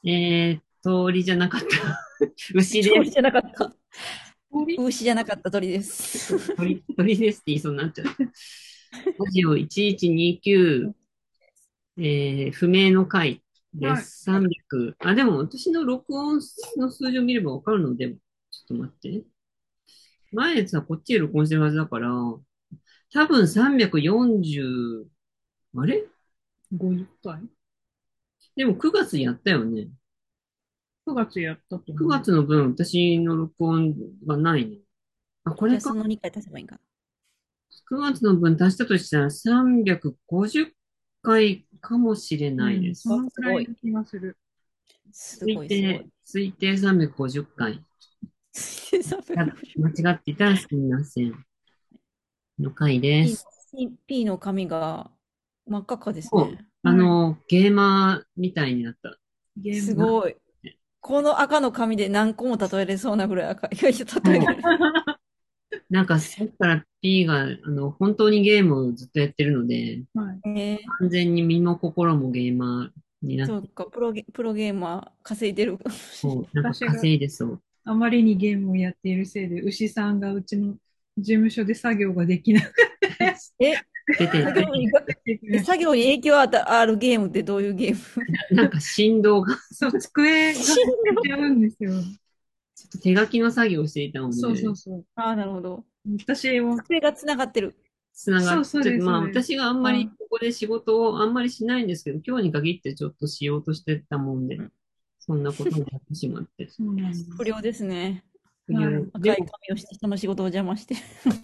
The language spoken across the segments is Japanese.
鳥じゃなかった。牛です。 鳥じゃなかった。 氷牛じゃなかった鳥です。 鳥ですって言いそうになっちゃう。文字を1129、不明の回ではい。 す。300。あ、でも私の録音の数字を見ればわかるので、ちょっと待って。前のやつはこっちで録音してるはずだから、多分340、あれ 50回。 でも9月やったよね。 9月やったと思 9 う。 月の分、私の録音がないね。あ、こじゃあ、 れか。 その2回足せばいいんかな。 9月の分足したとしたら350回かもしれうん、そないです。 あ、 のくすごい。 らいの気がする。 すごい、すごい。 推定350回。間違っていたらすみません。の回で P の、 す。 P の髪が真っ赤っかですもう、 ね。 はい。 ゲーマーみたいになった。なゲーム。 すごい。この赤の髪で何個も例えれそうなぐらい赤い。いやいや、例えられる。 そう。なんか、さっきから P が、本当にゲームをずっとやってるので、 はい。 完全に身も心もゲーマーになって、 そうか、プロゲーマー稼いでる。 こう、なんか私が稼いでそう。 あまりにゲームをやっているせいで、牛さんがうちの事務所で作業ができなくて、 え、 出て、 作業に、作業に影響あるゲームってどういうゲーム？ なんか振動が、 そう、机が死揺れぬの？ ちゃうんですよ。 ちょっと手書きの作業をしていたのそうそで、 うそう。 ああ、なるほど。 私も、 机がつながってる。 そう、そうちょっとです、そうです。 私があんまりあここで仕事をあんまりしないんですけど、今日に限ってちょっとしようとしてたもんで、 うん、 そんなことになってしまって。 そうなんです。 不良ですね。 不良。 はい。 でも、 赤い髪をして人の仕事を邪魔して。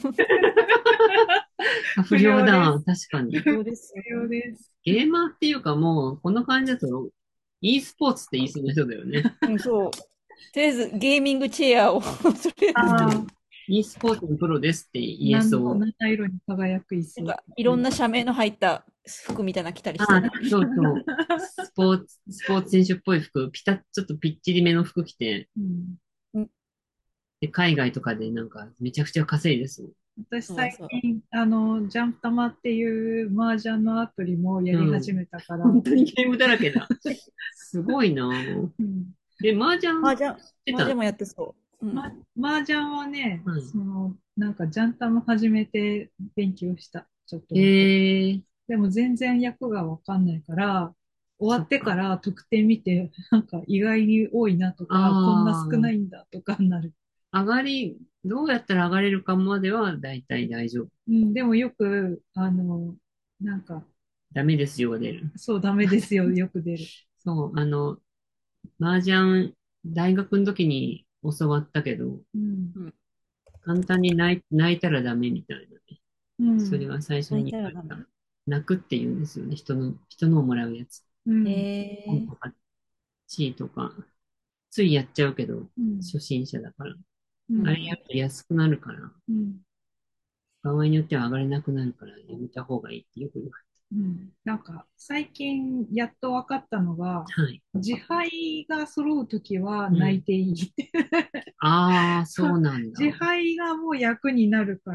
不不良だ、 良です。 確かに。 不良ですよ。 不良です。 ゲーマーっていうかもう、この感じだと、e スポーツって言いそうな人だよね。 うん、そう。とりあえずゲーミングチェアをとりあえず、 ああ、 e スポーツのプロですって言えなんそう。 七色に輝く椅子。 なんかいろんな社名の入った服みたいなの着たりしてあ、 ね。 そうそう。スポーツ選手っぽい服、ちょっとぴっちりめの服着て、 うん、 うん、 で、海外とかでなんかめちゃくちゃ稼いでそう。 私そうそう。 最近、ジャンプタマっていう麻雀のアプリもやり始うん。 めたから、 本当にゲームだらけだ。すごいなぁ。 うん、 で、麻雀してた。 麻雀もやってそう。うん。 麻雀はね、 はい。 なんかジャンタム始めて勉強した。ちょっとだけ。 へえ、 でも全然役がわかんないから、終わってかそっか。 ら得点見て、なんか意外に多いなとか、こんなあ少ないんだとかになる。 どうやったら上がれるかまでは大体大丈夫。 うん、でもよく、なんか、 ダメですよが出る。 そう、ダメですよ、よく出る。 そう、麻雀、大学の時に教わったけど、 うん、 うん。 簡単に泣いたらダメみたいなね。 うそれん、 は最初泣いに言われた。 たらダメ。 泣くって言うんですよね。人のをもらうやつ。 うん、 ええ、 本とか、地位とか。ついやっちゃうけど、 うん、 初心者だから。あれうん、 やると安くなるから、 うん。 場合によっては上がれなくなるからやめた方がいいってよく言わうん、なんか最近やっと分かったのが、 れる。はい。 自敗が揃うときはうん。 泣いていいって。 ああ、そうなんだ。 自敗がもう役になるから、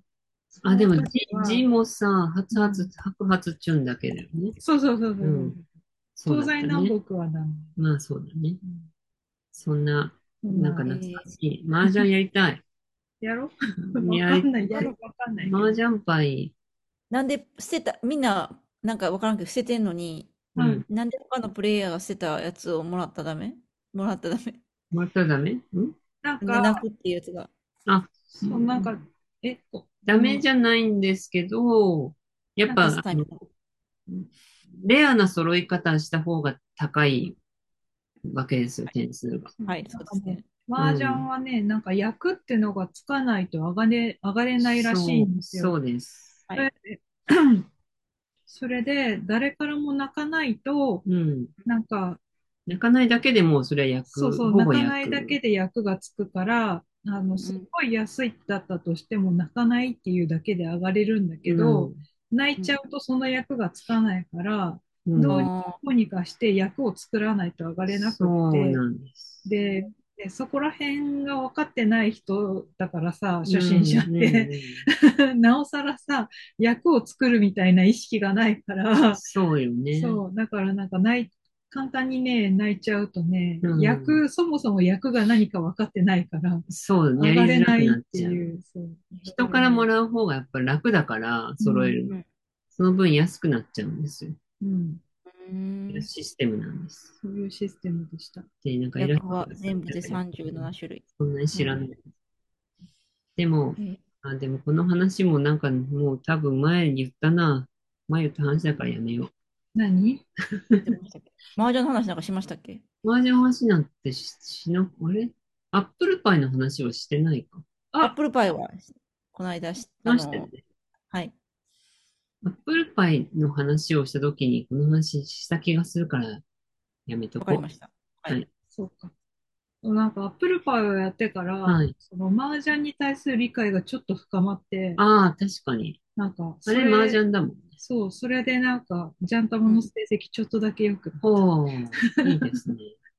そあ、でも、 の時は、 字もさ、 うん白髪っちゅうんだけだよね。 そうそうそうそうそう。 うん。そう東西南だったね。 北はダメ。 まあ、そうだね。 うん、 そんな、 そんな、 なんか懐かええ、 しい。麻雀やりたい。 やろわやり、 かんない。やろわかんないけど。 麻雀牌、 なんで捨てた、みんな、なんかわからんけど捨ててんのに、 うん。 はい。 なんで他のプレイヤーが捨てたやつをもらったらダメ？ もらったらダメなんか、 泣くっていうやつが。 あ、 なんか、 ダメじゃないんですけど、やっなんかぱ、 スタイル。 レアな揃い方した方が高いわけですよ、点数が。 うん、 はい、 なんかね、 そうですね。 麻雀うん。 はね、なんか役ってのがつかないと上がれないらしいんですよ。 そうです。 はい。 それで、それで誰からも泣かないと、 うん。 なんか、 泣かないだけでも、それはほぼ泣かないだけ役。 で役がつくから、すっうん。 ごい安いだったとしても泣かないっていうだけで上がれるんだけど、 うん。 泣いうん。 ちゃうとその役がつかないから、 うん。 あどうにかして役を作らないと上がれなくっそうて、 なんです。 そこら辺が分かってない人だからさ、 うん、 初心者っうん、 てうん。 なおさらさ、役を作るみたいな意識がないから、 そうよね。 そう、だからなんか簡単にね、泣いちゃうとね、 うん。 そもそも役が何か分かってないから、 そう、や上がりづらくれないっなっちゃう。 ていう、そう。だか人からもらね、 らう方がやっぱり楽だから揃えるの。 うん。 その分安くなっちゃうんですよ。 うん、 うん。 システムなんです。 そういうシステムでした。 で、なんか偉い役は人が言全部でってたけど、 37種類。 そんなにうん。 知らない。でも、 え、 でもこの話もなんかもう多分前に言ったな。前言った話だからやめよう。 何？ 言ってましたっけ？麻雀の話なんかしましたっけ？ 麻雀の話なんてあれアップルパイの話はしてないか。 あ、 アップルパイは、この間しましたよね。 はい。 アップルパイの話をしたときにこの話した気がするからやめとこわかりました。 う。 はい。 はい。 そうか。なんか、アップルパイをやってから、 はい。 その麻雀に対する理解がちょっと深まって、 ああ、確かに。 なんか、 あれ麻雀だもんね。 そう、それでなんか、ジャンタマうん。 の成績ちょっとだけ良くなった。 ほう、いいですね。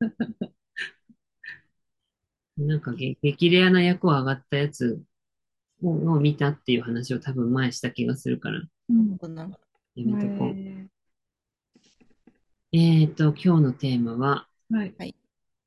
なんか激レアな役を上がったやつを見たっていう話を多分前した気がするから、 うん。 なるほど。 やめとこえう。今日のテーマは、 はい。 はい。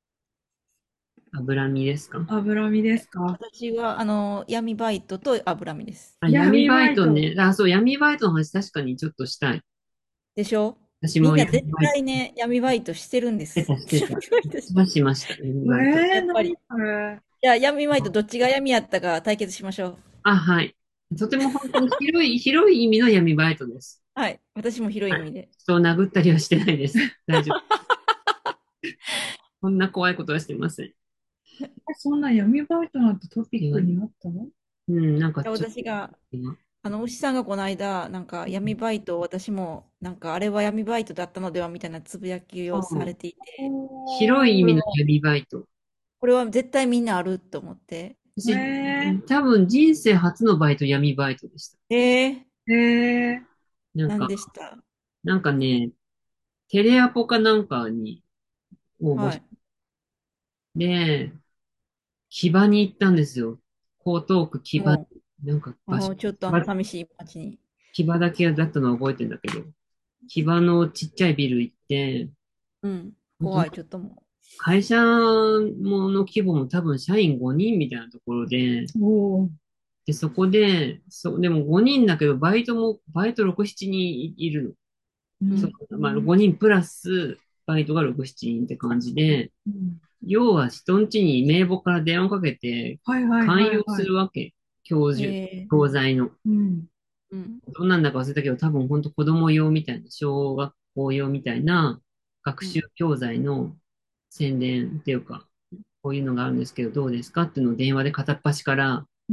脂身ですか？ 脂身ですか？ 私は、闇バイトと脂身です。 闇闇ババイト。 イトね。あ、そう、闇バイトの話確かにちょっとしたい。 でしょ？ 私もみんな絶闇バイト対ね、闇バイトしてるんでしてす。 た、してた。 闇バイト私はしました、闇バイト。 何やっぱり。 これ。 じゃあ、闇バイトどっちが闇やったか対決しましょう。 あ、はい。とても本当に広い意味の闇バイトです。 はい。私も広いはい。 意味で。 人を殴ったりはしてないです。大丈夫。こんな怖いことはしてません。 そんな闇バイトなんてトピックいや、 にあったの？ うん、なんかじゃあちょっと、 私が、牛さんがこの間、なんか闇バイト、私も、なんかあれは闇バイトだったのではみたいなつぶやきをされそう、 ていて、 広い意味のこれは、 闇バイト。 これは絶対みんなあると思って。 私、 え多分人生初のバイト闇バイトでした。 ええ何なんか、 でした？ なんかね、テレアポかなんかに応募しはい。 て、木場に行ったんですよ。江東区木場、 もなんかう、 場所、 ちょっと寂しい街に。 木場だけだったのは覚えてんだけど、木場のちっちゃいビル行って、 うん。 本当怖い、ちょっとも会社の規模も多分社員5人みたいなところで、 おー。 で、そこで、でも5人だけど、バイト6、7人いるの。 う。うそう、 ん。 まあ5人プラス、バイトが6、7人って感じで、 うん。 要は人ん家に名簿から電話かけて、 はいはい勧誘すはいはい。 るわけ。教授、 え教材の。 うん。 うん。 どんなんだか忘れたけど、多分本当子供用みたいな、小学校用みたいな学うん。 習教材の宣伝っていうか、こういうのがあるんですけど、どうですかっていうのを電話で片っ端から、 うん。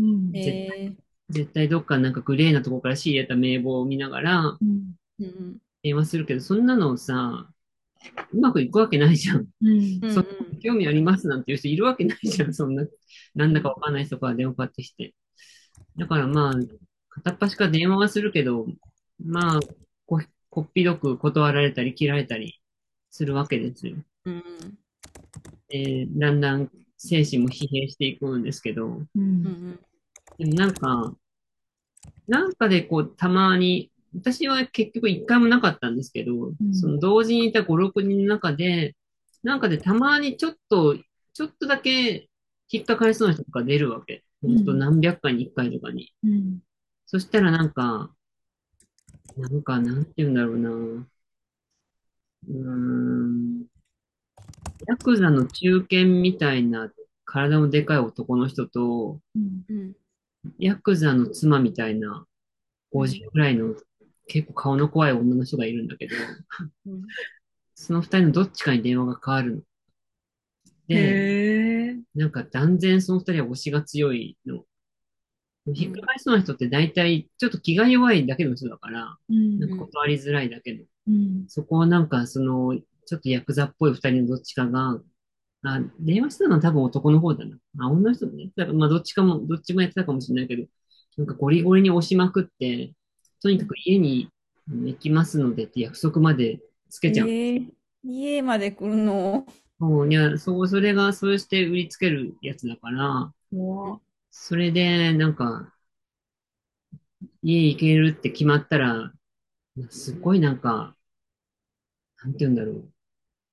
絶え絶対どっかなんかグレーなところから仕入れた名簿を見ながらうん。 うん。 電話するけど、そんなのさ、うまくいくわけないじゃん。 うん。 うん。うそんなん。 興味ありますなんていう人いるわけないじゃん。そんな、なんうん。 だかわかんない人から電話かかってきて。だからまあ、片っ端から電話はするけど、まあ、こっぴどく断られたり切られたりするわけですよ。 うん。 だんだん精神も疲弊していくんですけど、 うん。 うん。 でもなんかでこう、たまに、私は結局一回もなかったんですけど、 うん。 その同時にいた5、6人の中で、なんかでたまにちょっとだけ引っかかりそうな人とか出るわけ。ほんとうん。 何百回に一回とかに。 うん。 そしたらなんて言うんだろうな。うーん、ヤクザの中堅みたいな体のでかい男の人と、 うん。 うん。 ヤクザの妻みたいな50ぐらいの結構顔の怖い女の人がいるんだけど、 うん。 その二人のどっちかに電話が変わるの。 へで、 え。 なんか断然その二人は推しが強いの。 うん。 引っかかりそうな人って大体ちょっと気が弱いだけの人だから、 うん。 なんか断りづらいだけの。 うん。 そこをなんかちょっとヤクザっぽい二人のどっちかが、電話したのは多分男の方だな。女の人もね。だからまあどっちもやってたかもしれないけど、なんかゴリゴリに押しまくって、とにかく家に行きますのでって約束までつけちゃう。 家まで来るの？ もう、いや、それが、そうして売りつけるやつだから、 うん。 怖っ。 それで、なんか、家行けるって決まったら、すっごいなんか、なんて言うんだろう。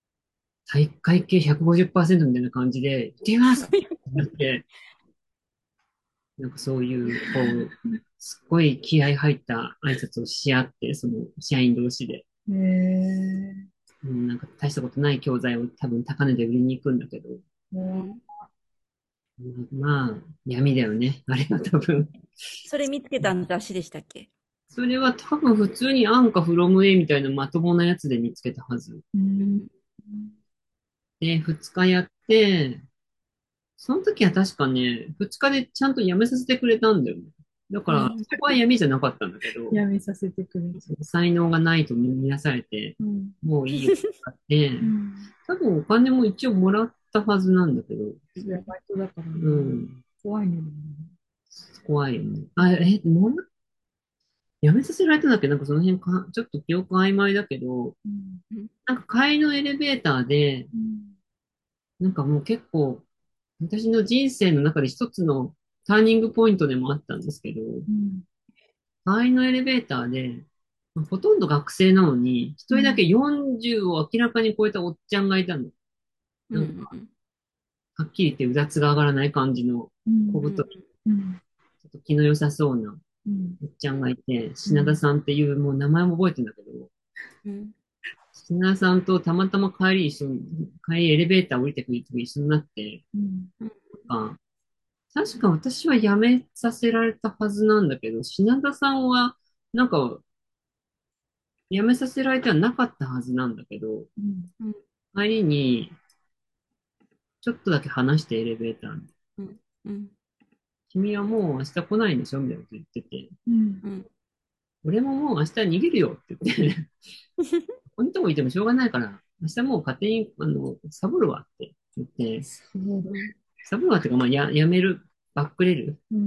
会計150%みたいな感じで、いけますってなって、なんかそういう、すっごい気合入った挨拶をし合って、その社員同士で。 へえ。 うん、なんか大したことない教材を多分高値で売りに行くんだけど、 もうん。 まあ、闇だよね。あれは多分。 それ見つけた雑誌でしたっけ？ それは多分普通にアンかフロム A みたいなまともなやつで見つけたはず。 う、うん。 うん。 で、2日やって、その時は確かね、2日でちゃんと辞めさせてくれたんだよね。だから、 うん。 そこは闇じゃなかったんだけど、 やめさせてくれ。 才能がないと見なされて、 うん。 もういいよって言って、 うん。 多分お金も一応もらったはずなんだけど、 それはバイトだからね。 うん、 怖いね。 怖いよね。あ、もう辞めさせられたんだっけなんかその辺か、ちょっと記憶曖昧だけど、 うん。 うん。 なんか帰りのエレベーターで、 うん。 なんかもう結構、私の人生の中で一つのターニングポイントでもあったんですけど、 うん。 帰りのエレベーターで、まあほとんど学生なのに、一人だけ40を明らかに超えたおっちゃんがいたの。 うん。 なんか、はっきり言ってうだつが上がらない感じのうん。 小太り、 うん。 ちょっと気の良さそうなうん。 おっちゃんがいて、 うん。 品田さんっていう、もう名前も覚えてんだけど、 うん。 品田さんとたまたま帰りエレベーター降りてくる時一緒になって、 うん。 うん。 なんか、確か私は辞めさせられたはずなんだけど、品田さんは、なんか、辞めさせられてはなかったはずなんだけど、 うん。 うん。 帰りに、ちょっとだけ話してエレベーターに。 うん。うん。 君はもう明日来ないんでしょみたいなこと言ってて。 うん。 うん。 俺ももう明日逃げるよって言って、ここにとこいてもしょうがないから、明日もう勝手に、サボるわって言って、 そうだ。 うん。 サボるわっていうか、まあ、辞める、バックれるってうん。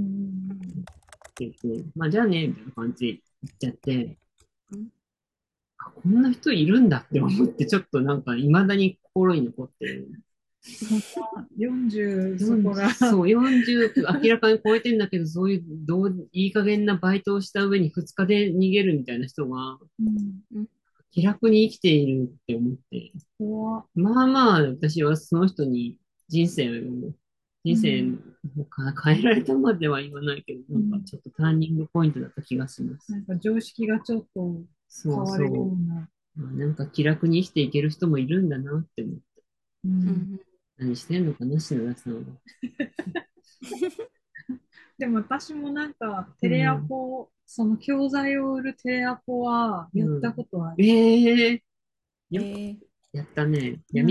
言って、まあ、じゃあね、みたいな感じで言っちゃって、 うん。 あ、こんな人いるんだって思って、ちょっとなんか、未だに心に残ってる。 そんな40そこ 40、 ら。 そう、40明らかに超えてんだけど、そういう、いい加減なバイトをした上に2日で逃げるみたいな人が、 うん。 うん。 気楽に生きているって思って、 怖っ。 まあまあ、私はその人に人生を、人生うん。 を変えられたまでは言わないけど、なんかうん。 ちょっとターニングポイントだった気がします。 なんか常識がちょっとそう変わるよそうな。 う。まあ、なんか気楽に生きていける人もいるんだなって思って。 うん。 うん。 何してんのかな、篠田さんは。 でも私もなんかテレアうん。 ポ、その教材を売るテレアポはやったうん。 ことある。 えええよくー、 やったね。 うん。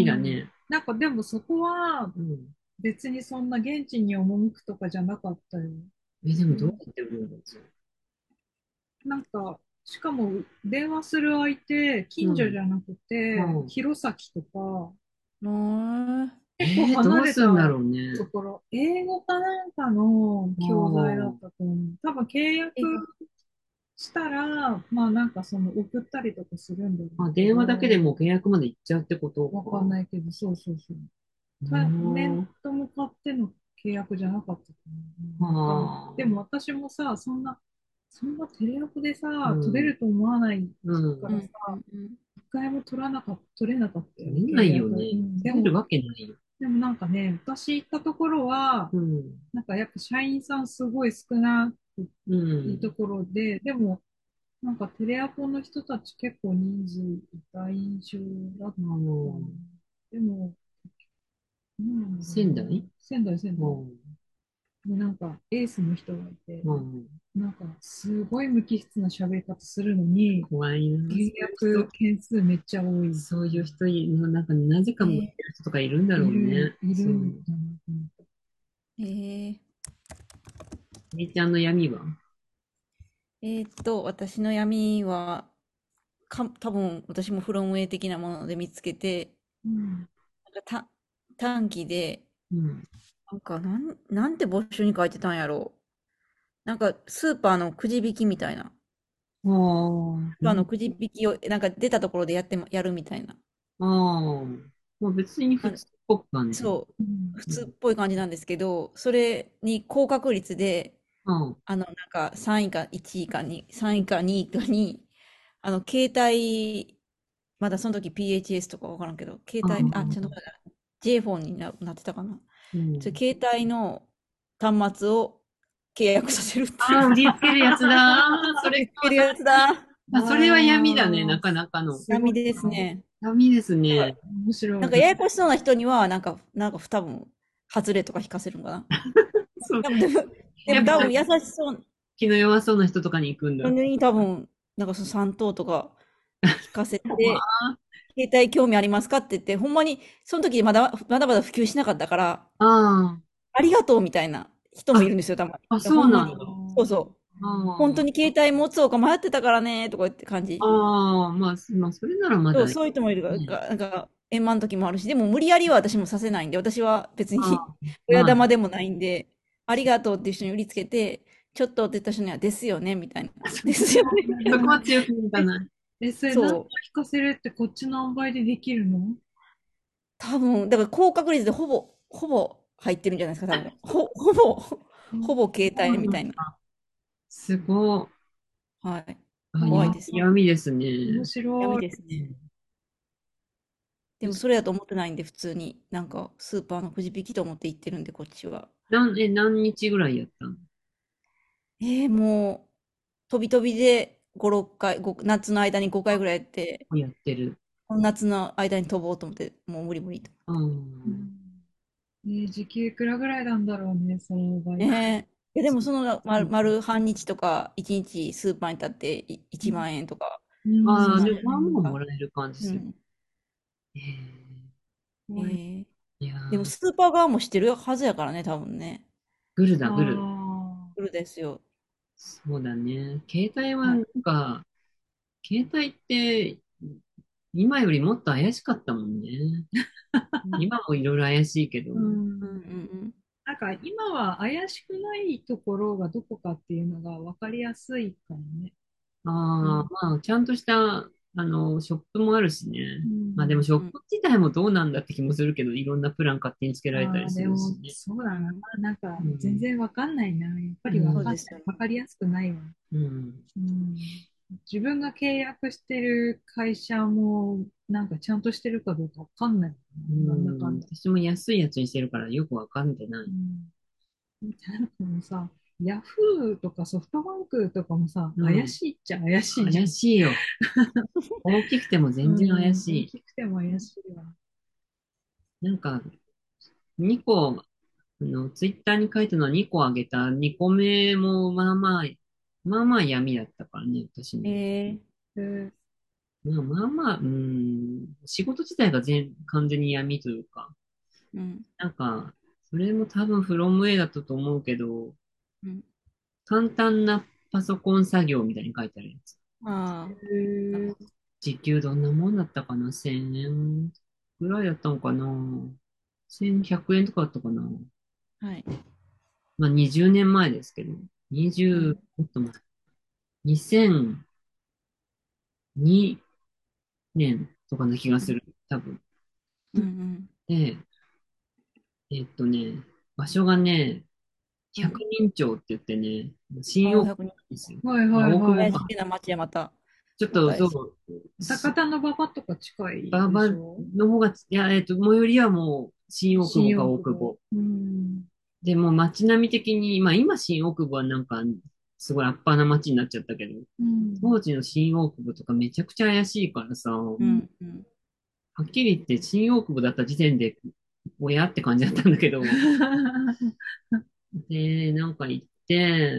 闇だね。 なんかでもそこはうん。 別にそんな現地に赴くとかじゃなかったよ。 でもどうやうん。 って売るんだろなんか、しかも電話する相手、 う。 近所じゃなくて、 うん。 弘前とか、 ああ。 結構離どうすんだれたろうね。 ところ、英語かなんかのあ教材だっあ。 たと思う。多分契約え、 したら、まあなんかその送ったりとかするんだろうあ、 け電話だけでもど、 う契約まで行っちゃうってことわかんか。 ないけど、そうそうそう。面うと向かっての契約じゃなかったとん。 思う。わかんない。 ああ。 でも私もさ、そんなテレアポでさ、取れうん。 ると思わないうん。 うん。 からさ、 うん。うん。 一回も取れなかったよ、 見な契約。ういよね。 ん、でも、 取れるわけないよ。 でもなんかね、私行ったところは、 うん。 なんかやっぱ社員さんすごい少なうん。 いところで、でも、なんかテレアポの人たち結構人数いた印象だったあな。 の、 でも、なんだろうな。 仙台仙台。 うん。 で、なんかエースの人がいて、 うん。 なんかすごい無機質な喋り方するのに、 怖いな。 契約件数めっちゃ多い。 そういう人なんか、なぜか持ってえる人とかいるんだろうね。 いるそう。 んだなと思って。 ー、 みーちゃんの闇は私の闇は、多分私もフロムウェイ的なもので見つけて、 うん。 なんか短期で、 うん。 なんて募集に書いてたんやろう。なんかスーパーのくじ引きみたいな。 ああ、 スーパーのくじ引きをなんか出たところでやるみたいな。 ああ、まあ別に普あ、 通っぽく感じ。 そう、 うん。 普うん。 通っぽい感じなんですけど、それに高確率で、 あなんか3位か1位かに、3位か2位かに、携帯まだその時 PHS とかわからんけど、携あ帯、あ、ちゃんとあ、 J フォンになってたかな。 うん。 携帯の端末を契約させるっていう。 ああ、売りつけるやつだ。ああ、それ、 言ってるやつだ。 それは闇だね、 ああ、 なかなかの。 すごい闇ですな。 ね。 闇ですだからね。 面白い。 ややこしそうな人には、多分、外れとか引かせるんかな。 そう。 でもやっぱ、 多分優しそう気の弱そうな人とかに行くんだ。 なのに多分、その3等とか引かせて、 あ携帯興味ありますかって言って、ほんまに、その時まだまだ普及しなかったから、 あ、 ありがとうみたいな人もいるんですよ、たまに。 そうほんまに。 なんだ。 そうそう。本当あに携帯持つおか迷ってたからね、とか言って感じ。 あ、ああ、まあ、それならまそう、 だいそういう人もいるいね。 から、円満の時もあるし、でも無理やりは私もさせないんで、私は別にああ、 親まあ、 玉でもないんで、ありがとうっていう人に売りつけて、ちょっとって言った人には、ですよね、みたいな。ですよね、みたいな。 そこは強く持たない。 それ何回そう。 聞かせるってこっちの塩梅でできるの？ 多分、だから高確率でほぼ入ってるんじゃないですか、多分。ほぼ携帯みたいな。 すごい。 はい。 あ、 怖いですね。 闇です面ね。 闇白い。 ですね。ででもそれだと思ってないんで、普通にスーパーのくじ引きと思って行ってるんで、こっちは。 何日ぐらいやったの？ もう、飛び飛びで5、6回、夏の間に5回ぐらいやって、 やってる。 この夏の間に飛ぼうと思って、もう無理無理と。 ああ、 時給いくらぐらいなんだろうね、その場合。 でもその丸半日とか1日スーパーに立って1万円とか、 うん。 ああ、 1万でもまあまあ円とか。 もらえる感じする。 うん。 ええ、 え怖い。 ーいやでもー、 スーパー側もしてるはずやからね、多分ね。 グルあだ、グル。 あ。 来るですよ。 そうだね。携帯ははい。 なんか、携帯って今よりもっと怪しかったもんね。 うん。 今もいろいろ怪しいけど。 ううんうんうん。 ん。 なんか今は怪しくないところがどこかっていうのが分かりやすいかもね。うああ、 ん。 まあ、ちゃんとした、ショップもあるしうね。まあでもショッうん。 プ自体もどうなんだって気もするけど、いろんなプラン勝手につけられたああ、 りすでも、 るしね。 そうだな。 うん。 なんか、全うん。 然分かんないな。やっぱうり分かんない。 そうですよね。 分かりやすくないわ。 ん。うん。 うん。自分が契約してる会社も、なんかちゃんとしてるかどうか分かんない。 うなんだかん。 んだ。 私も安いやつにしてるからよくわかんでない。 うん。なんかもうさ、ヤフーとかソフトバンクとかもさ、 うん。 怪しいっちゃ怪しいじゃ怪ん。 しいよ。大きくてもう全然怪ん。 しい。 大きくても怪しいわ。 なんか、2個、ツイッターに書いたのは2個あげた。2個目もまあまあ闇だったからね、私の。 えー、 で、 まあまあまあ、仕事自体が完全に闇というか、 うん。 なんか、それも多分フロムウェイだったと思うけど、 うん。 簡単なパソコン作業みたいに書いてあるやつ。 ああ、なるほど。 時給どんなもんだったかな？ 1000 円ぐらいだったのかな？ 1100 円とかだったかな？ はい。 まあ20年前ですけど、20、 うん。 もっと前、2002年とかな気がうん。 する。多分。 うん。 で、えっとね、場所がね、百うん。 人町って言ってね、新大久ああ、100人。 保ですよ。 はいあ、 はいはい。 怪し大久保か。 げな街や、また。 ちょっと、 また怪しい。 そう、 高田馬場とか近い馬場でしょ？ の方が、いや、最寄りはもう、新大久保新か大久保。 大久保。 うん。 でも街並み的に、まあ今新大久保はなんか、すごいアッパーな街になっちゃったけど、 うん。 当時の新大久保とかめちゃくちゃ怪しいからさ、はうん。うん。 っきり言って新大久保だった時点で、親って感じだったんだけど、で、なんか行って、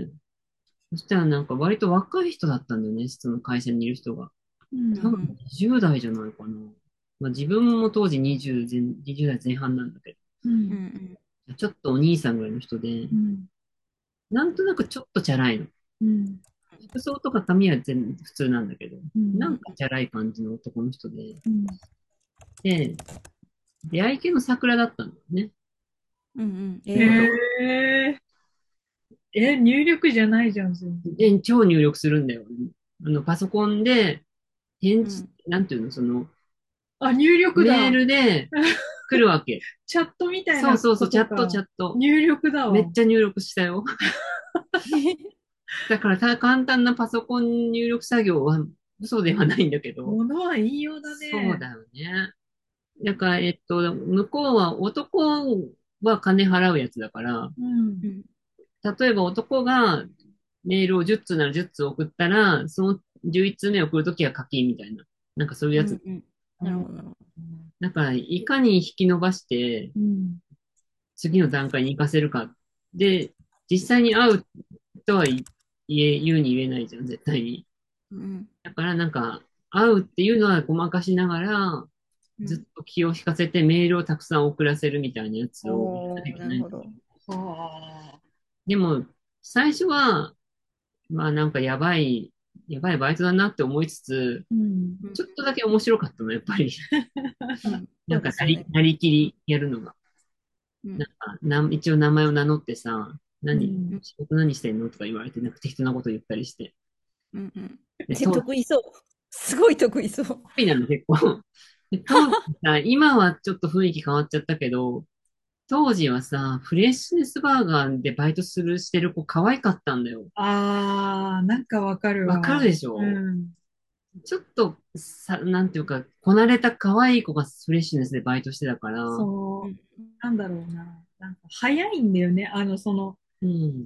そしたらなんか割と若い人だったんだよね、その会社にいる人が。多分うん。 うん。 20代じゃないかな。まあ自分も当時20代前半なんだけうん。 うん。 ど、ちょっとお兄さんぐらいの人で、 うん。 なんとなくちょっとチャラいの。 うん。 服装とか髪は普通なんだけど、 うん。 なんかチャラい感じの男の人で、 うん。 で、出会い系の桜だったんだよね。 うん。うん。 ちょうど。 へ入力じゃないじゃん、全然。 で、超入力するんだよ。パソコンで、 うん。 なんていうの、 あ、入力メーだ。 ルで来るわけ。 チャットみたいなそうそうそう、チャット、チことか。 ャット。 入力だわ。 めっちゃ入力したよ。だから簡単なパソコン入力作業は嘘ではないんだけど、 物は言いようだね。 そうだよね。だから、向こうは、男は金払うやつだから、 うん。 うん。 例えば男がメールを10通なら10通送ったら、その11通目送るときは課金みたいな。なんかそういうやつ。 うん。うん。 あーなるほど、なるほど。 だから、いかに引き伸ばして、 うん。 次の段階に行かせるか。で、実際に会うとは言うに言えないじゃん、絶対に。 うん。 だからなんか、会うっていうのはごまかしながら、 うん。 ずっと気を引かせてメールをたくさん送らせるみたいなやつをやらなきゃいおー、 けない。 なるほど。 はあ。 でも、最初は、まあなんかやばいバイトだなって思いつつ、 うん。 うん。 ちょっとだけ面白かったの、やっぱり。 うん。 なんかそうですよね。 なりきりやるのが。 うん。 なんか、一応名前を名乗ってさ、 うん。 仕事何してんのとか言われて、なんか適当なこと言ったりして。 うん。うん。 で、 得意そう。すごい得意そう。 得意なの結構。で当時さ、今はちょっと雰囲気変わっちゃったけど、当時はさ、フレッシュネスバーガーでバイトしてる子可愛かったんだよ。 ああ、なんかわかるわかるわ。 でしょ？ うん。 ちょっとなんていうか、こなれた可愛い子がフレッシュネスでバイトしてたから、 そう、 うん。 なんだろうな。なんか早いんだよね。 うん、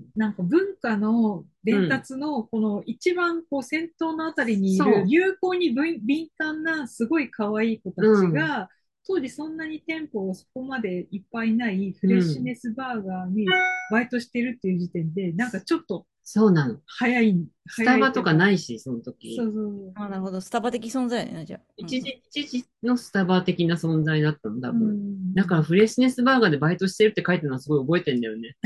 なんか文化の伝うん、 達のこの一番こう先頭のあたりにいるそ流行に敏感なすごい可愛い子たう、うん、 ちが当時そんなに店舗がそこまでいっぱいないフレッシュうん、 ネスバーガーにバイトしてるっていう時点でなんかちょっとそうなの。 早スタバといっていうか、 かないし、その時。 そうそうあ、なるほど。スタバ的存在やね、じゃあ。うん。 一時のスタバ的な存在だったの、多そう。う分。だかん。 らフレッシュネスバーガーでバイトしてるって書いてるのはすごい覚えてんだよね。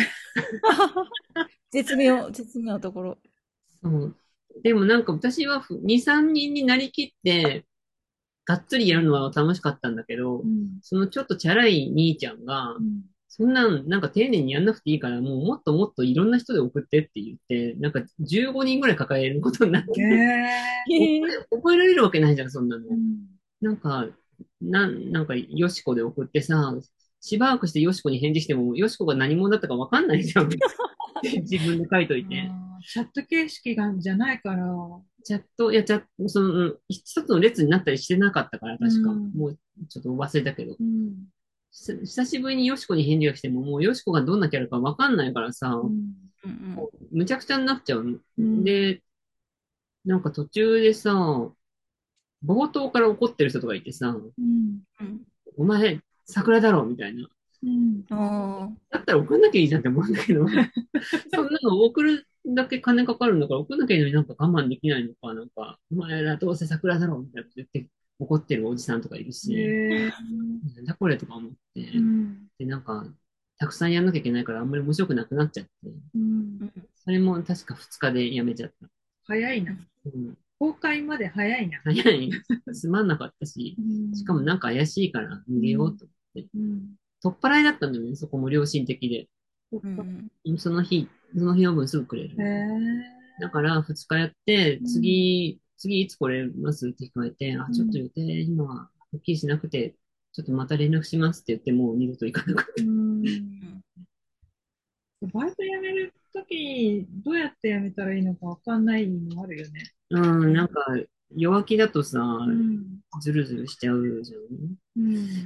絶妙なところ。 そう。でもなんか私は2、3人になりきって、がっつりやるのは楽しかったんだけど、 うん。 そのちょっとチャラい兄ちゃんが、 うん。 そんなん、なんか丁寧にやんなくていいから、もうもっともっといろんな人で送ってって言って、なんか15人ぐらい抱えることになっえて、 えへえ。 覚えられるわけないじゃん、そんなの。 うん。 なんか、なんか、よしこで送ってさ、しばらくしてよしこに返事しても、よしこが何者だったかわかんないじゃん。自分で書いといて。 チャット形式じゃないから、 チャット、一つの列になったりしてなかったから、 う確か。 ん。 もう、ちょっと忘れたけど。 うん。 久しぶりによしこに返事が来ても、もうよしこがどんなキャラかわかんないからさ、 うん。 うん。 むちゃくちゃになっちゃうの。 うん。 で、なんか途中でさ、冒頭から怒ってる人とかいてさ、 うん。 うん。 お前、桜だろみたいな。 うん。 ああ。 だったら送んなきゃいいじゃんって思うんだけど、そんなの送るだけ金かかるんだから送んなきゃいいのになんか我慢できないのか、なんか、お前らどうせ桜だろみたいなこと言って怒ってるおじさんとかいるし、 ええなんだこれとか思って、 うん。 で、なんか、たくさんやんなきゃいけないからあんまり面白くなくなっちゃって、 うん。 うん。 それも確か2日でやめちゃった。 早いな。 うん、 公開まで早いな。 早い。つまんなかったし、 うしかもん。 なんか怪しいから逃げよううん。 と思って。 うん。 取っ払いだったんだよね、そこも良心的で。 そっか。 うん。 その日、その日の分すぐくれるへみたいな。 え。 だから2日やって、 うん。 次いつ来れますって聞かれて、あ、ちょっとうん。 予定今ははっきりしなくて、ちょっとまた連絡しますって言って、もう二度と行かなかっうん。 うん。 バイト辞めるときにどうやって辞めたらいいのかわかんないのあるよね。 た。うん、なんか弱気だとさ、 うん。 ズルズルしちゃうじゃうん。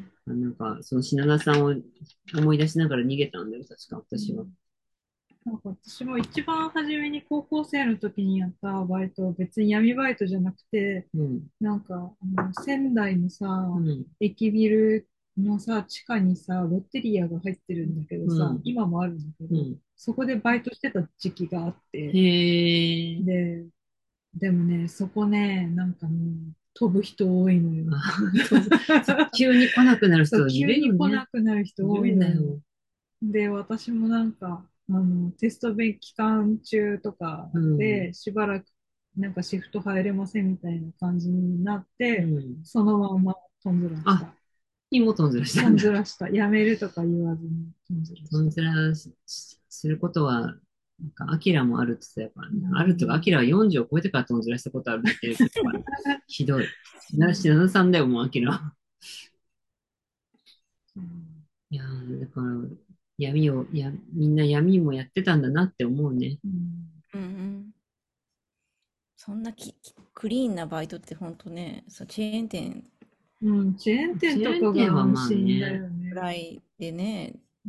ん。なんか、その品田さんを思い出しながら逃げたんだよ、確か私は。 うん。なんか私も一番初めに高校生の時にやったバイト、別に闇バイトじゃなくて、 うん、 なんか、仙台のさ、 うん、 駅ビルのさ、地下にさ、ロッテリアが入ってるんだけどさ、 うん、 今もあるんだけど、 うん。 そこでバイトしてた時期があっへて、 え。 で、でもね、そこね、なんかね、飛ぶ人多いのよ。 あ、急に来なくなるそう、 人い急に来るよね。 なくなる人いる多いのよ。 んだよ。 で、私もなんか、テスト勉期間中とかうん、 で、しばらく、なんかシフト入れませんみたいな感じになって、 うん。 そのままトンズラしあ、 た。 にもトンズラしたトンんだ。 ズラした。やめるとか言わずにトンズラトンした。 ズラすることは、なんか、アキラもあるって言ってたからうね。あるとか、アん。 キラは40を超えてからトンズラしたことあるって言ってたから、ひどい。 うん品田さんだよ、もう、アキラ。 うんいやー、だから、みんな闇もやってたんだなって思うね。 うんうん。 そんなクリーンなバイトって本当ね、そう、チェーン店うん、チェーン店チェーンとかが安店はまあ心だね。 よね。 ぐらいでね、 うん。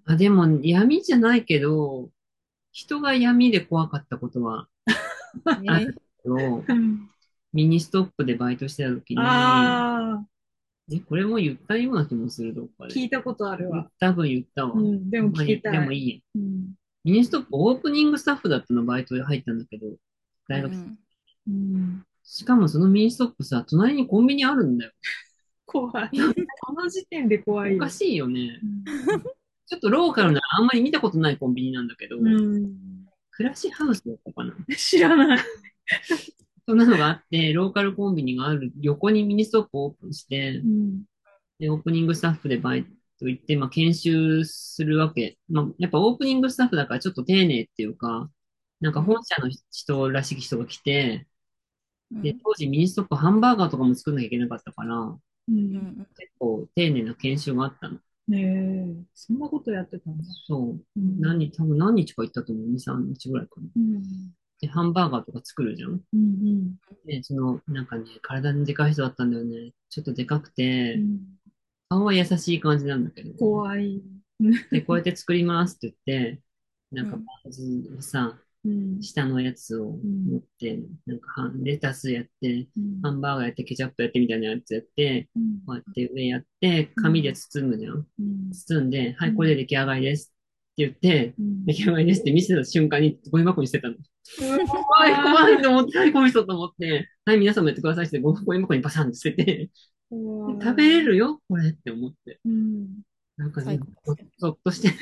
あ、でも闇じゃないけど、人が闇で怖かったことはあるね、 けど、 うん。 ミニストップでバイトしてた時に、 ああ、 これも言ったような気もする、どっかで。 聞いたことあるわ。 多分言ったわ。 うん、でも聞まあいい、できたい。 もいいや。 うん。 ミニストップオープニングスタッフだったのバイトで入ったんだけど、大学、 うん。 うん。 しかもそのミニストップさ、隣にコンビニあるんだよ。 怖い。この時点で怖いよ。 おかしいよね。 うん。 ちょっとローカルな、あんまり見たことないコンビニなんだけど、 うん。 クラシハウスだったかな。 知らない。 そんなのがあって、ローカルコンビニがある横にミニストップオープンして、 うん。 で、オープニングスタッフでバイト行って、まあ、研修するわけ。まあ、やっぱオープニングスタッフだからちょっと丁寧っていうか、なんか本うん。 社の人らしき人が来て、で、 うん。 当時ミニストップハンバーガーとかも作んなきゃいけなかったから、 うん。 うん。 結構丁寧な研修があったの。 ねえ、そんなことやってたんだ。 そう。 うん。 多分何日か行ったと思う。2、3日ぐらいかな。 うん。 で、ハンバーガーとか作るじゃん。 うん。 で、なんかね、体にでかい人だったんだよね。ちょっとでかくて、 うん。 顔は優しい感じなんだけど。 怖い。 で、こうやって作りますって言って、なんかうん。 バンズをさ、 うん。 下のやつをうん。 持って、なんかレタスやって、 うん。 ハンバーガーやって、ケチャップやってみたいなやつやって、 うん。 こうやって上やって、紙で包むじゃん。 うん。 包んで、はい、これうん。 で出来上がりですって言って、 うん。 出来上がりですって見せた瞬間にゴミ箱に捨てたの。 うわ怖い、怖いー。 と思って、はい、この人と思って、はい、皆さんもやってくださいってゴミ箱にバサンって捨てて、 怖食べれい。 るよ、これって思って。 うん。 なんかね、 最高ですよ。 ぞっとして。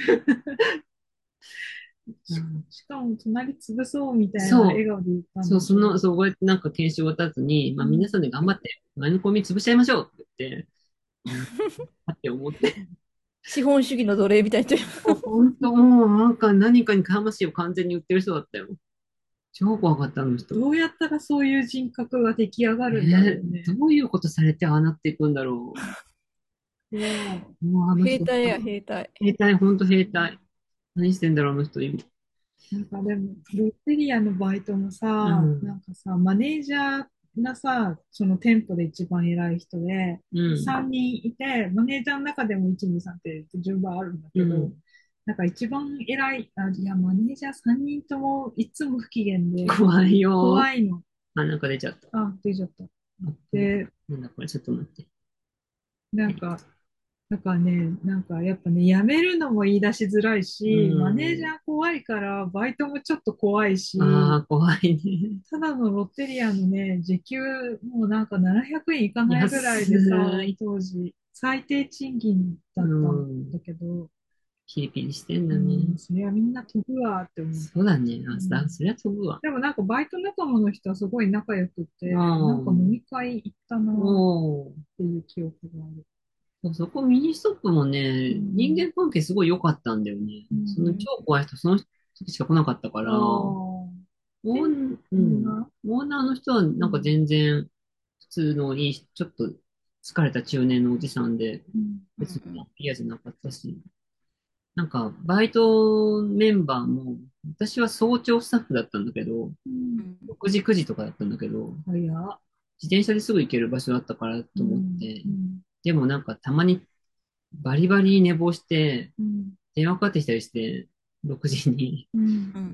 うし、 んしかも隣潰そうみたいなそう、 笑顔で言ったんでしょ？ こうやってなんか研修終わった後に、まあ皆うん。 さんで頑張って、前のコンビニ潰しちゃいましょうって言って、うん、って思って。 資本主義の奴隷みたいに言ってる。 本当もうなんか何かに魂を完全に売ってる人だったよ。超怖かった、あの人。 どうやったらそういう人格が出来上がるんだろね、 うね。 どういうことされてああなっていくんだろ怖う。もうあの人、 兵隊や、兵隊。 兵隊、ほんと兵隊。何してんだろう、あの人、今。 なんかでも、ロッテリアのバイトもさ、なうん、 んかさ、マネージャーがさ、その店舗で一番偉い人で、 うん、 3人いて、マネージャーの中でも1、2、3って順番あるんだけど、 うん。 なんか一番偉い、いや、マネージャー3人ともいつも不機嫌で、 怖いよ。 怖いの。 あ、なんか出ちゃった。 あ、出ちゃった。 あ、 で、 なんだこれ、ちょっと待って。 なんか、だからね、なんかやっぱね、辞めるのも言い出しづらいうし、マネージャん。 ー怖いから、バイトもちょっと怖いし、 ああ、怖いね。 ただのロッテリアのね、時給もうなんか700円いかないぐらいでさ、 安い。 当時、最低賃金だうったんだん。 けど、 ピリピリしてんだね。 うん、そりゃみんな飛ぶわって思う。 そうだね。あ、 うん、 そりゃ飛ぶわ。 でもなんかバイト仲間の人はすごい仲良くうて、なんか飲ん。 み会行ったなっおー。 ていう記憶がある。 そこミニストップもうね、人ん、 間関係すごい良かったんだよね。そのうん、 超怖い人、その時しか来なかったかあら、 あ、店うん。 員が、 オーナーの人はなんかうん、 全然普通のいい、ちょっと疲れた中年のおじさんで、 うん、 別にうん嫌じゃなかったし、なんかバイトメンバーも、私は早朝スタッフだったんだけど、 うん、 うん。 6時9時とかだったんだけど、 早っ。 自転車ですぐ行ける場所だったからうと思っん、 て、 うん、 でもなんかたまにバリバリ寝坊して、 うん、 電話かかってきたりして、6時に、 うん、 うん。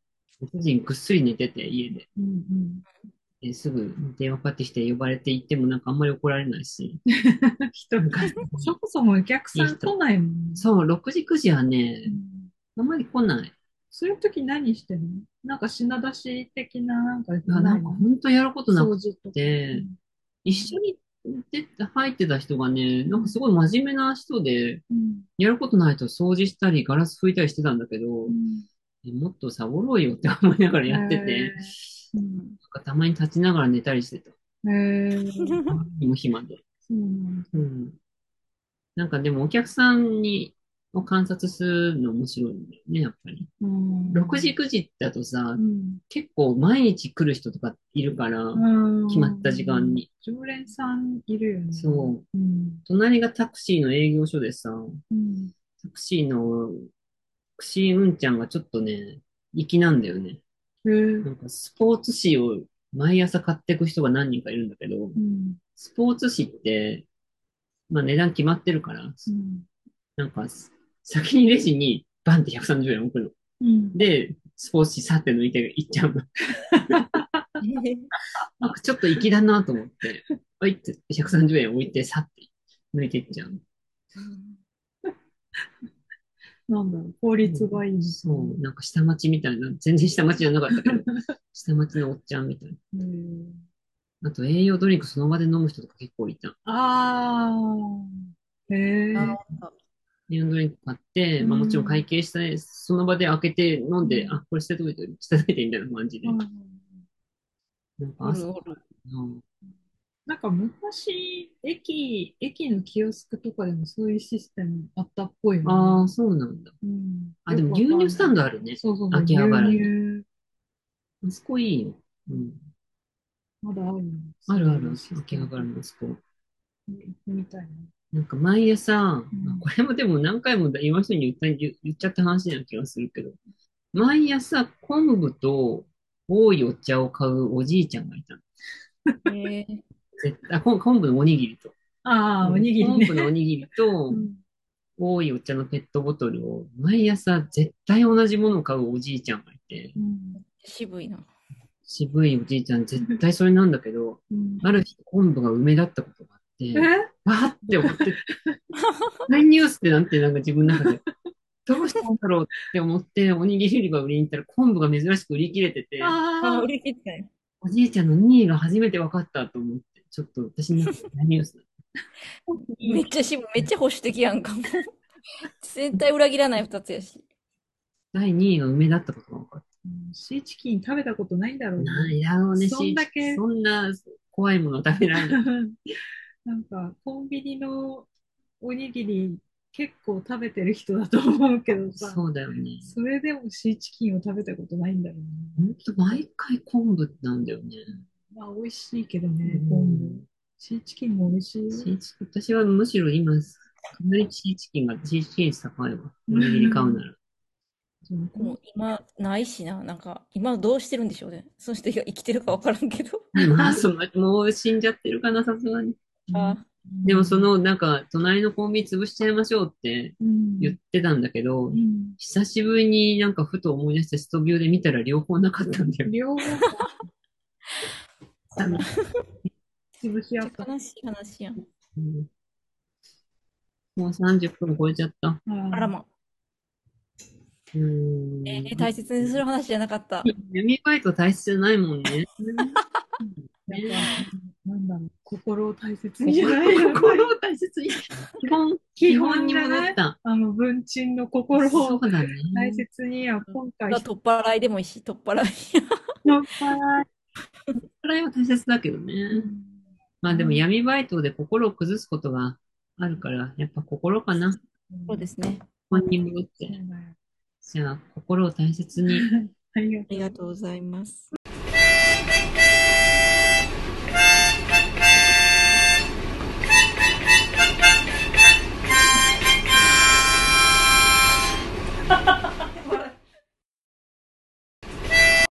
6時にぐっすり寝てて、家で。 うん、 すぐ電話かかってきて呼ばれて行ってもなんかあんまり怒られないし、 人、 なんか、 そもそもお客さん来いい人。 ないもん。 そう、6時9時はね、 うん、 あんまり来ない。 そういう時何してんの？なんか品出し的ななんかなんかないの？ 本当やることなく掃除とか。うて、 ん、 一緒に入ってた人がね、なんかすうん、 ごい真面目な人で、 うん、 やることないと掃除したり、ガラス拭いたりしてたんだけど、 うん。 もっとサボろうよって思いながらえやってて、 ー、うん、 なんかたまに立ちながら寝たりしてた。あー、 今暇で。 そうなんだ。 うん。なんかでもお客さんを観察するの面白いんだよね、やっぱり。 う 6 ん、 時9時だとさ、 うん、 結構毎日来る人とかいるから、 う決まった時間ん。 に。 常連さんいるよね。 そう。 うん、 隣がタクシーの営業所でさ、 うん。 タクシーの、タクシーうんちゃんがちょっとね、粋なんだよね。 へえ。 なんかスポーツ紙を毎朝買っていく人が何人かいるんだけど、 うん。 スポーツ紙って、まあ値段決まってるから、 うん。 なんか先にレジにバンって130円置くの。 うん。 で、スポーツ紙さって抜いていっちゃうの。なんかちょっと粋だなと思って、はいって130円置いてさって抜いていっちゃう。 なんだろう、効率がいいのかそう、なんか下町みたいな、全然下町じゃなかったけど、下町のおっちゃんみたいな。へえ。 な。あと栄養ドリンクその場で飲む人とか結構いた。 ああ、へあえ。 栄養ドリンク買って、 うまあもちろん会ん。 計したね、その場で開けて飲んで、 うん。 あ、これ捨てといてみたいな感じで。 はい。 なんか朝、 おるおる。 うんなんか昔、駅のキオスクとかでもそういうシステムあったっぽいよね。 ああ、そうなんだ。 うん。 あ、 よでもくわかんない。 牛乳スタンドあるね。 そうそうそう、牛秋葉原に。 乳。 あそこいいよ。うん。 まだあるのそういうあるある、 システム。 秋葉原のあそこ。 行ってみたいな。 なんか毎朝、まあうん。 これもでも何回も今人に言っちゃった話な気がするけど、毎朝昆布と多いお茶を買うおじいちゃんがいたの。 え昆布のおにぎりと。 ああ、おにぎりね。 昆布のおにぎりとうん。 多いお茶のペットボトルを毎朝絶対同じものを買うおじいちゃんがいて、 うん。 渋いな。 渋いおじいちゃん絶対それなんだけど、 うん。 ある日昆布が梅だったことがあって、 えわーって思って、何ニュースってなんか自分の中で、どうしたんだろうって思って、おにぎり売り場売りに行ったら昆布が珍しく売り切れてて、 あ、売ああ、 り切ったね。 おじいちゃんの2位が初めて分かったと思って、ちょっと私の中で大ニュースだ。 いい。 めっちゃ保守的やんかも。絶対裏切らない二つやし。 第2位が梅だったことが分かった。 シーチキン食べたことないんだろうね。 なんだろうね、 そんだけ、 そんな怖いもの食べられない。 なんか、コンビニのおにぎり結構食べてる人だと思うけどさ、 そうだよね。 それでもシーチキンを食べたことないんだろうね。 ほんと毎回昆布なんだよね。 まあ、美味しいけどうね、昆布。 んシーチキンも美味しいよ。 私はむしろ今、かなりシーチキン率高いわ。おにぎり買うなら。 そうもう今ないしな。なんか、今どうしてるんでしょうね。そして生きてるかわからんけど。 まあ、もう死んじゃってるかな、さすがに。 うんあ、 でもなんか、隣のコンビニ潰しちゃいましょうって言っうん。 てたんだけど、 うん。 久しぶりになんかふと思い出してストビューで見たら両方なかったんだよ。 両方あの潰しめっ合った。 ちゃ悲しい話やん。 うんもう30分超えちゃった。 あらま。 うーん。 大切にする話じゃなかった。 闇バイト大切じゃないもんね。 やっぱ、なんだろう、心を大切にじゃ心ないよね。 心を大切に。基本にじゃない戻った。 文鎮の心をそうだね。 大切には、今回、 取っ払いでもいいし、取っ払い。 の払い。 それは大切だけどね。まあでも闇バイトで心を崩すことがあるから、やっぱ心かな。 そうですね。 本に戻って。 そうだよ。 じゃあ、心を大切に。 ありがとう。 ありがとうございます。